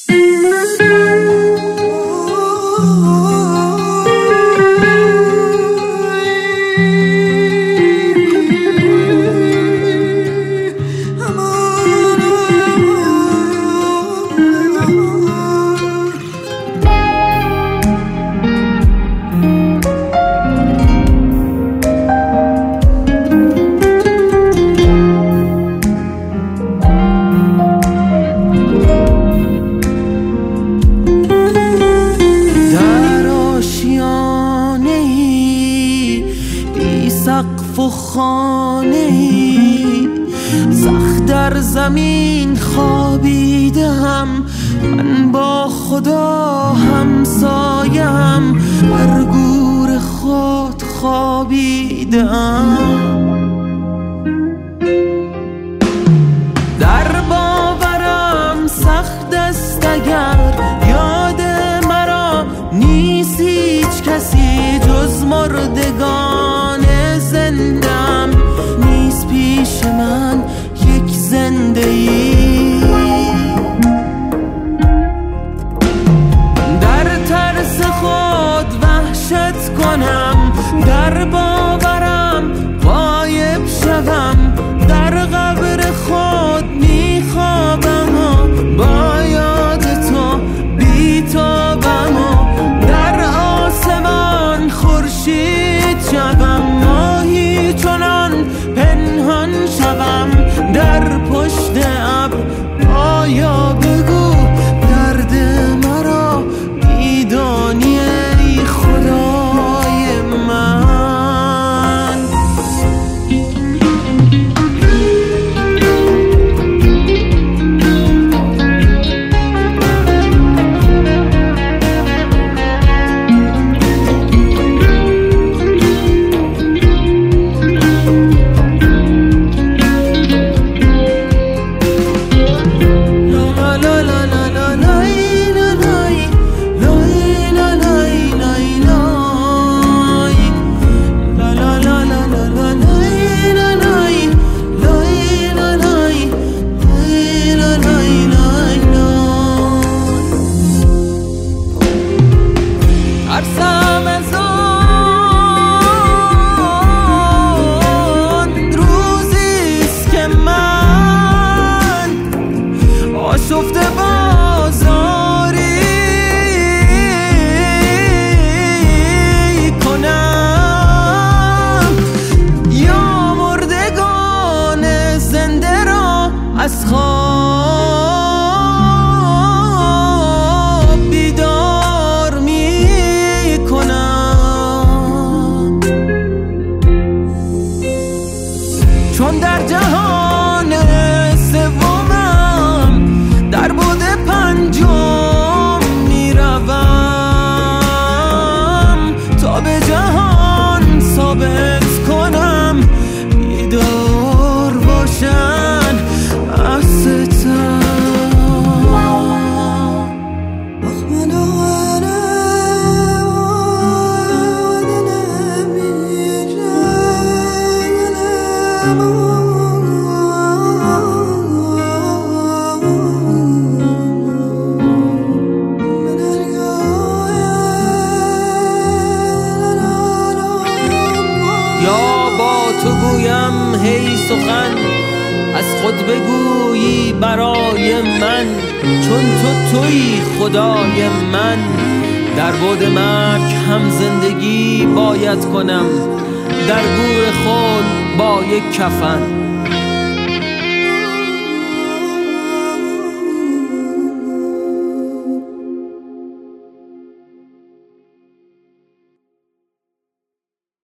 سقف و خانه‌ای سخت در زمین خوابیدم، من با خدا همسایم بر گور خود خوابیدم. در باورم سخت است اگر یاد مرا نیست هیچ کسی جز مردگان زندم، نیست پیش من یک زنده‌ای. در ترس خود وحشت کنم، در باورم غایب شوم، در قبر خود میخوابم و با یاد تو بیتابم و در آسمان خورشید شوم، ماهی چنان پنهان شوم در پشت ابر. آیا بگو درد مرا میدانی ای خدای من؟ شفته بازاری کنم یا مردگان زنده را از خواب بیدار می کنم، چون در جهان سومم در بعد پنجم میروم تا به جهان ثابت کنم بیدار باشن از ستم. یا با تو گویم هی سخن از خود بگویی برای من، چون تو تویی خدای من. در بعد مرگ هم زندگی باید کنم، در گور خود با یک کفن.